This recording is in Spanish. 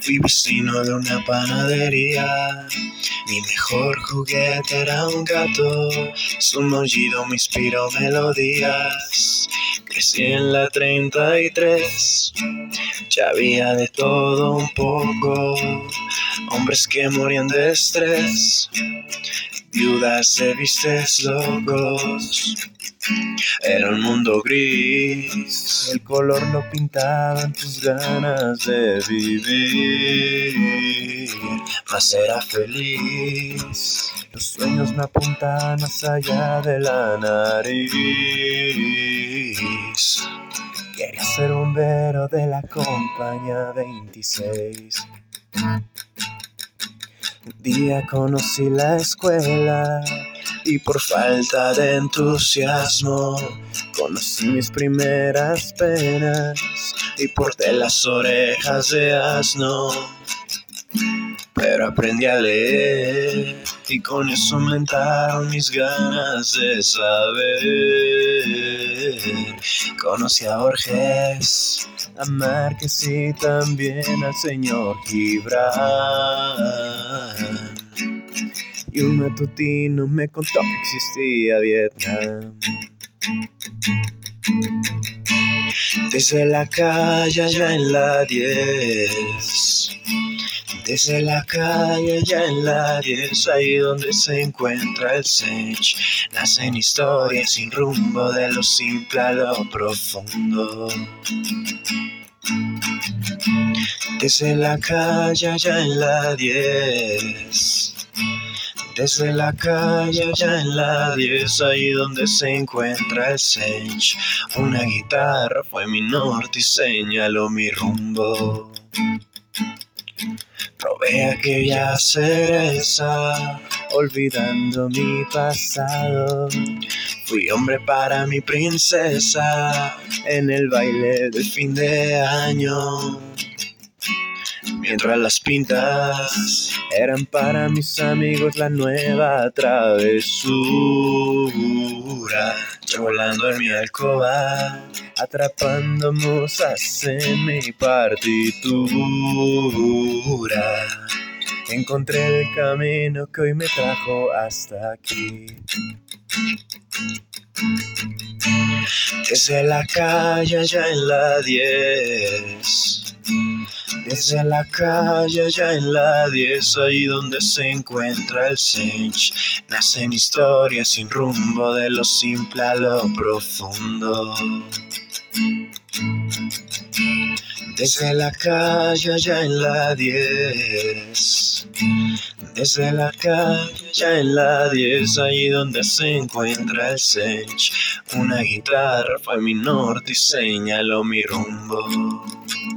Fui vecino de una panadería. Mi mejor juguete era un gato. Su maullido me inspiró melodías. Crecí en la 33. Ya había de todo un poco. Hombres que morían de estrés. Viudas de vistes locos. Era un mundo gris. El color lo pintaban tus ganas de vivir. Mas era feliz. Los sueños me apuntaban más allá de la nariz. Quería ser bombero de la compañía 26. Un día conocí la escuela y por falta de entusiasmo conocí mis primeras penas y porté las orejas de asno. Pero aprendí a leer y con eso aumentaron mis ganas de saber. Conocí a Borges, a Márquez y también al señor Gibran. Y un matutino me contó que existía Vietnam. Desde la calle allá en la 10. Desde la calle allá en la 10, ahí donde se encuentra el Sech, nacen historias sin rumbo, de lo simple a lo profundo. Desde la calle allá en la 10. Desde la calle allá en la 10, ahí donde se encuentra el Sech, una guitarra fue mi norte y señaló mi rumbo. Probé aquella cereza, olvidando mi pasado. Fui hombre para mi princesa, en el baile del fin de año. Mientras las pintas eran para mis amigos la nueva travesura. Yo volando en mi alcoba, atrapando musas en mi partitura. Encontré el camino que hoy me trajo hasta aquí. Desde la calle allá en la 10. Desde la calle allá en la 10, ahí donde se encuentra el Sech, nacen historias sin rumbo, de lo simple a lo profundo. Desde la calle allá en la 10. Desde la calle allá en la 10, ahí donde se encuentra el Sech, una guitarra fue mi norte y señaló mi rumbo.